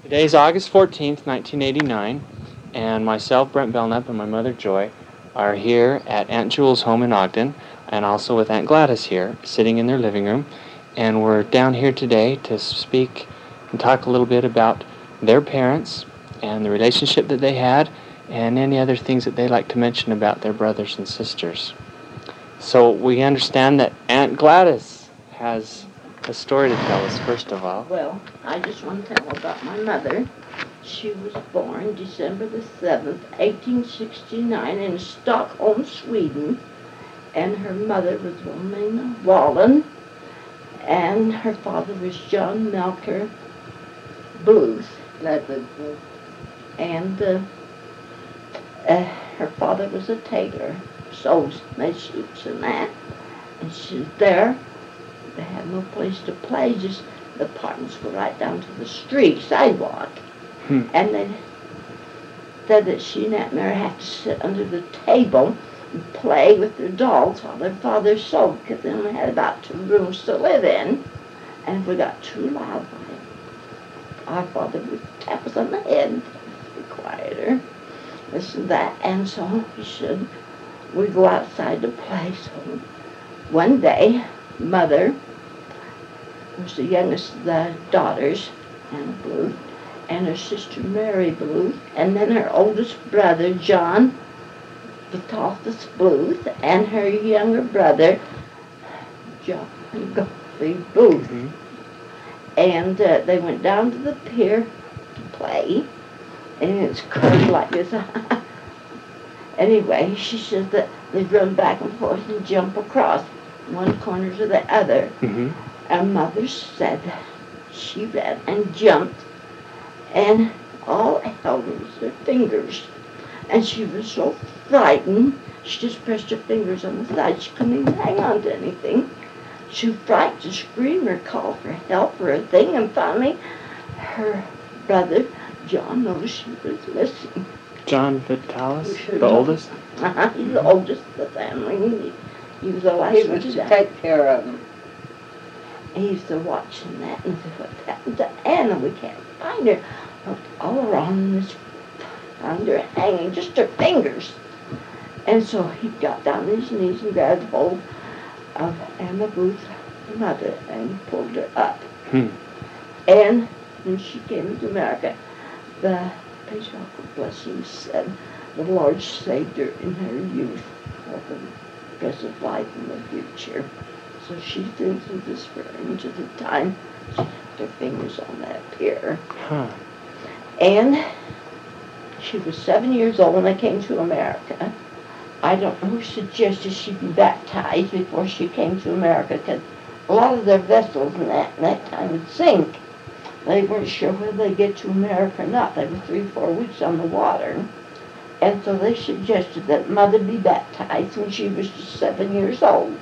Today's August 14th, 1989, and myself, Brent Belknap, and my mother, Joy, are here at Aunt Jewel's home in Ogden, and also with Aunt Gladys here, sitting in their living room. And we're down here today to speak and talk a little bit about their parents and the relationship that they had, and any other things that they like to mention about their brothers and sisters. So we understand that Aunt Gladys has a story to tell us, first of all. Well, I just want to tell about my mother. She was born December the 7th, 1869 in Stockholm, Sweden. And her mother was Wilhelmina Wallen. And her father was John Melker Bluth. And her father was a tailor, sewed, made suits and that. And she's there. They had no place to play, just the apartments were right down to the street, sidewalk. And they said that she and Aunt Mary had to sit under the table and play with their dolls while their father sewed, because they only had about 2 rooms to live in. And if we got too loud, our father would tap us on the head, be quieter, this and that. And so we go outside to play. So one day, Mother was the youngest of the daughters, Anna Bluth, and her sister Mary Bluth, and then her oldest brother, John Batathus Bluth, and her younger brother, John Godfrey Booth. Mm-hmm. And they went down to the pier to play, and it's curved like this. Anyway, she said that they'd run back and forth and jump across one corner to the other. Mm-hmm. And Mother said she ran and jumped, and all held was her fingers. And she was so frightened, she just pressed her fingers on the side. She couldn't even hang on to anything. She was frightened to scream or call for help or a thing, and finally her brother, John, noticed she was missing. John Vitalis, the oldest? He's the oldest of the family. He was the last one to take care of him. He used to watch and that, and said, "What happened to Anna? We can't find her." Looked all around this, found her hanging, just her fingers. And so he got down on his knees and grabbed hold of Anna Booth's mother and pulled her up. And when she came to America, the patriarchal blessing said, "The Lord saved her in her youth of the present life in the future." So she thinks of this referring to the time she had her fingers on that pier. And she was 7 years old when they came to America. I don't know who suggested she be baptized before she came to America, because a lot of their vessels in that time would sink. They weren't sure whether they'd get to America or not. They were 3-4 weeks on the water. And so they suggested that Mother be baptized when she was just 7 years old.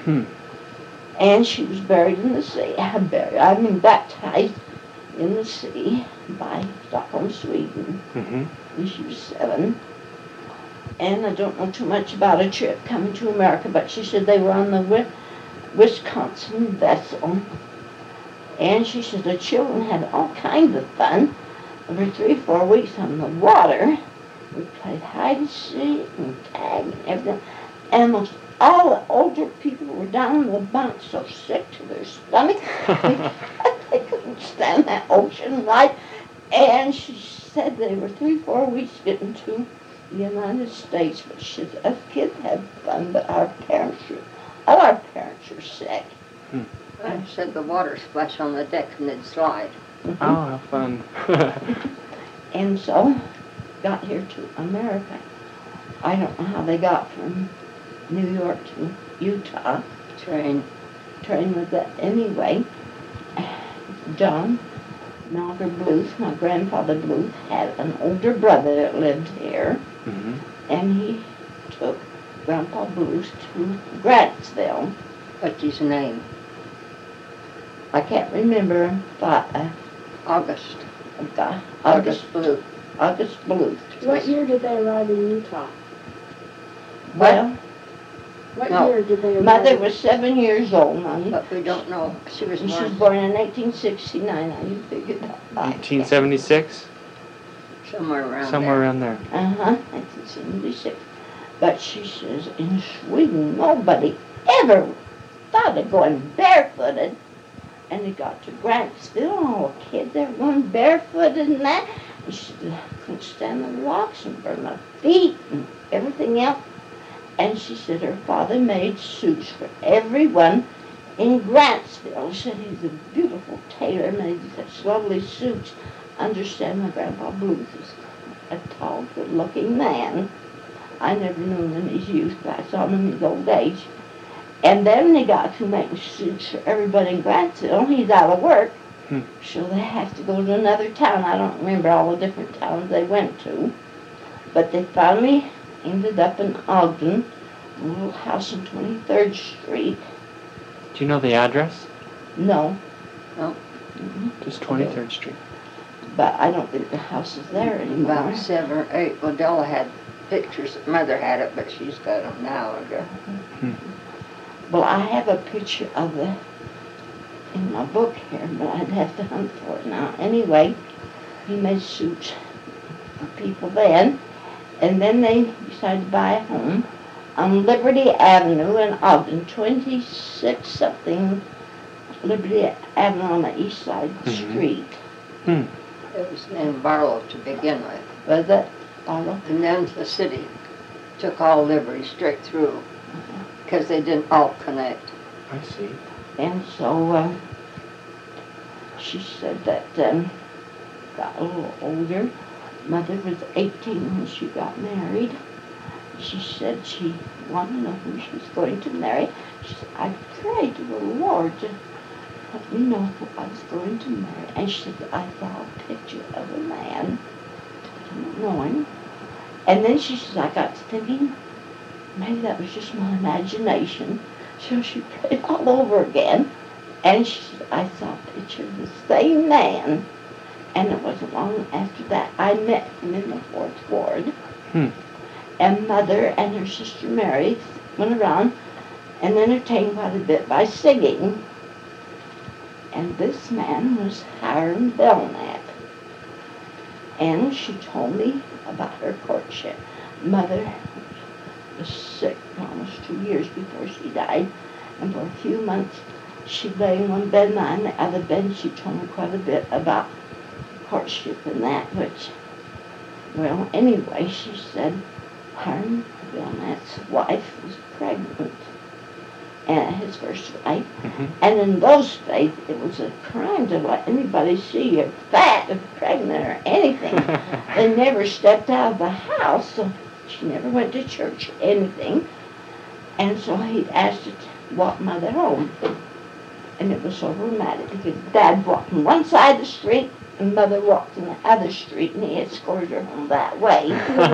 And she was buried in the sea. Baptized in the sea by Stockholm, Sweden. When she was 7. And I don't know too much about a trip coming to America, but she said they were on the Wisconsin vessel. And she said the children had all kinds of fun. Over 3-4 weeks on the water. We played hide and seek and tag and everything. And most all the older people were down in the bunk so sick to their stomach. They couldn't stand that ocean life. And she said they were 3-4 weeks getting to the United States. But she said, us kids had fun, but all our parents were sick. I said the water splash on the deck and it'd slide. Oh, how fun. And so, got here to America. I don't know how they got from New York to Utah. Train with that. Anyway, John Melker Bluth, my grandfather Bluth, had an older brother that lived here. And he took Grandpa Bluth to Grantsville. What's his name? I can't remember, but August. August Bluth. August Bluth. What year did they arrive in Utah? Well, What No. year did they arrive? Mother was 7 years old, Mommy. But we don't know. She was And she was born born in 1869. Now you figured that out. 1876? somewhere around Somewhere there. around there. 1976. But she says in Sweden, nobody ever thought of going barefooted. And they got to Grantsville, and all the kids there going barefooted and that. And she said, I couldn't stand the rocks and burn my feet and everything else. And she said her father made suits for everyone in Grantsville. She said he's a beautiful tailor, made such lovely suits. Understand my Grandpa Bluth is a tall, good-looking man. I never knew him in his youth, but I saw him in his old age. And then they got to make suits for everybody in Grantsville. He's out of work, so they have to go to another town. I don't remember all the different towns they went to. But they finally ended up in Ogden, a little house on 23rd Street. Do you know the address? No. No. Just 23rd Street. But I don't think the house is there anymore. About 7 or 8. Well, Della had pictures. Mother had it, but she's got them now. Well, I have a picture of it in my book here, but I'd have to hunt for it now. Anyway, he made suits for people then, and then they decided to buy a home on Liberty Avenue in Ogden, 26 something Liberty Avenue on the east side street. It was named Barlow to begin with. Was it? Barlow? And then the city took all Liberty straight through because they didn't all connect. I see. And so she said that got a little older. Mother was 18 when she got married. She said she wanted to know who she was going to marry. She said, I prayed to the Lord to let me know who I was going to marry. And she said, I saw a picture of a man. I didn't know him. And then she said, I got to thinking, maybe that was just my imagination. So she prayed all over again. And she said, I saw a picture of the same man. And it wasn't long after that I met him in the 4th Ward. And Mother and her sister Mary went around and entertained quite a bit by singing. And this man was Hiram Belknap. And she told me about her courtship. Mother was sick for almost 2 years before she died. And for a few months she lay in one bed and I in the other bed. And she told me quite a bit about courtship and that, which, well, anyway, she said Hiram Belknap's wife was pregnant, and his first wife, and in those days it was a crime to let anybody see you fat or pregnant or anything. They never stepped out of the house, so she never went to church or anything, and so he asked her to walk Mother home, and it was so dramatic because Dad walked on one side of the street and Mother walked on the other street, and he escorted her home that way.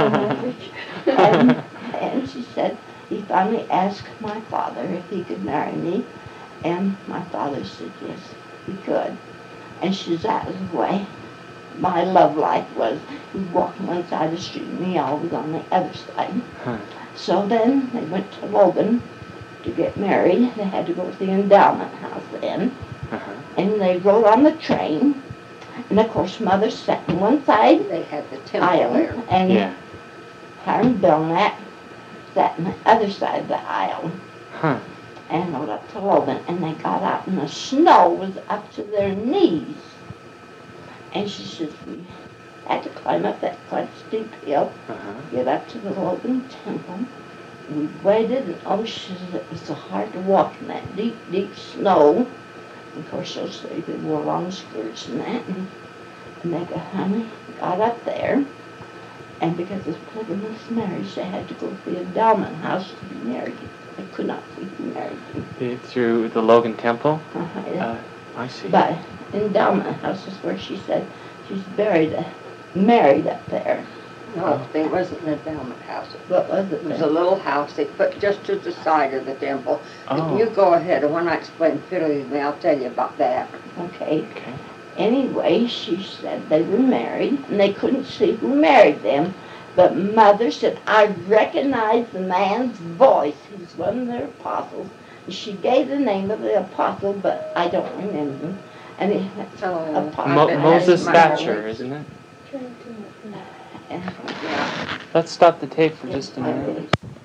and she said he finally asked my father if he could marry me, and my father said yes, he could. And she said that was the way my love life was. He'd walk on one side of the street, and he always on the other side. So then they went to Logan to get married. They had to go to the endowment house then. And they rode on the train. And of course, Mother sat on one side They had the temple aisle, there. and Hiram Belknap sat on the other side of the aisle. And rode up to Logan, and they got out, and the snow was up to their knees. And she says we had to climb up that quite steep hill, get up to the Logan Temple. We waited, and oh, she said it was so hard to walk in that deep, deep snow. Of course, those ladies, they wore long skirts and that, and they got up there, and because of polygamous marriage, they had to go to the endowment house to be married. They could not be married. Through the Logan Temple? I see. But endowment house is where she said she's married up there. No, there wasn't an endowment house. What was it? It was a little house they put just to the side of the temple. Oh. You go ahead, and when I explain fiddly to me, I'll tell you about that. Okay. Anyway, she said they were married, and they couldn't see who married them. But Mother said, I recognize the man's voice. He's one of their apostles. And she gave the name of the apostle, but I don't remember him. And he Moses Thatcher, isn't it? And, Let's stop the tape for just a minute.